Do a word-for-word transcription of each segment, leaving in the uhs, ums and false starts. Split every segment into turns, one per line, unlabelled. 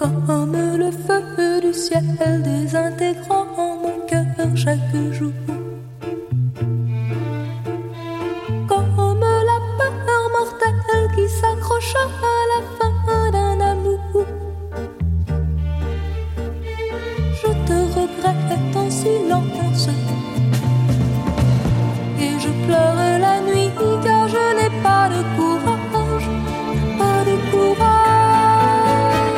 Comme le feu du ciel désintégrant mon cœur chaque jour. Comme la peur mortelle qui s'accroche à la fin d'un amour. Je te regrette en silence et je pleure la nuit car je n'ai pas de courage, pas de courage.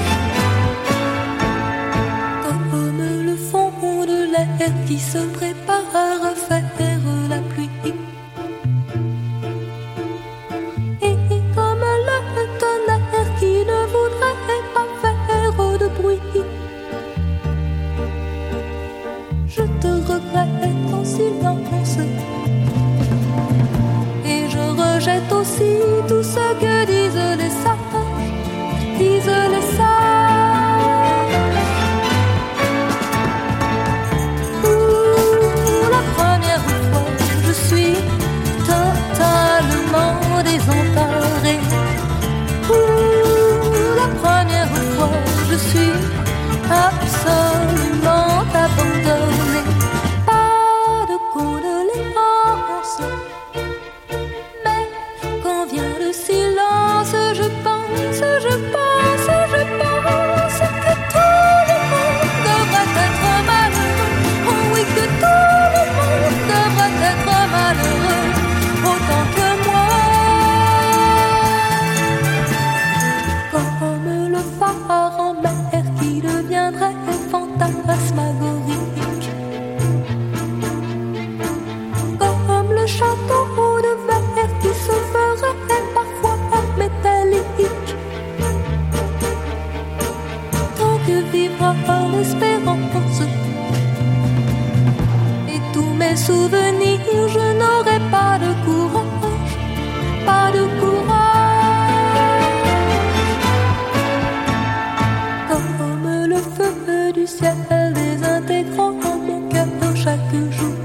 Comme le fond de l'air qui se prépare à faire la pluie. Et comme le tonnerre qui ne voudrait pas faire de bruit. Je te regrette en silence et je rejette aussi tout ce que disent les sages, disent les sages. Ouh, la première fois, je suis totalement désemparée. Ouh, la première fois, je suis absolument abandonnée. Pas de condoléances, mais quand vient le silence, je pense, je pense, je pense que tout le monde devrait être malheureux. Oh oui, que tout le monde devrait être malheureux, autant que moi. Comme le phare en mer qui deviendrait fantasmagorique. Comme le château de verre qui se ferait parfois métallique. Tant que vivra l'espérance et tous mes souvenirs, je n'aurai pas de courage, pas de courage. Comme le feu du ciel désintégrant mon cœur chaque jour.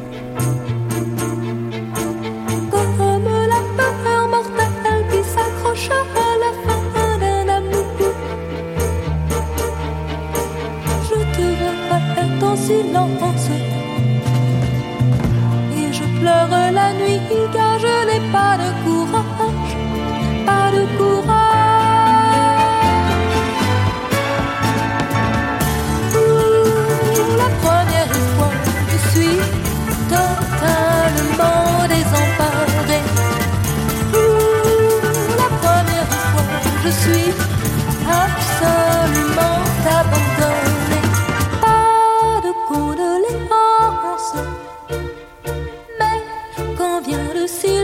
Comme la peur mortelle qui s'accroche à la fin d'un amour. Je te regrette en silence et je pleure la nuit car je n'ai pas de courage, pas de courage. Totalement désemparée. Ouh, la première fois, je suis absolument abandonnée. Pas de condoléances, mais quand vient le silence,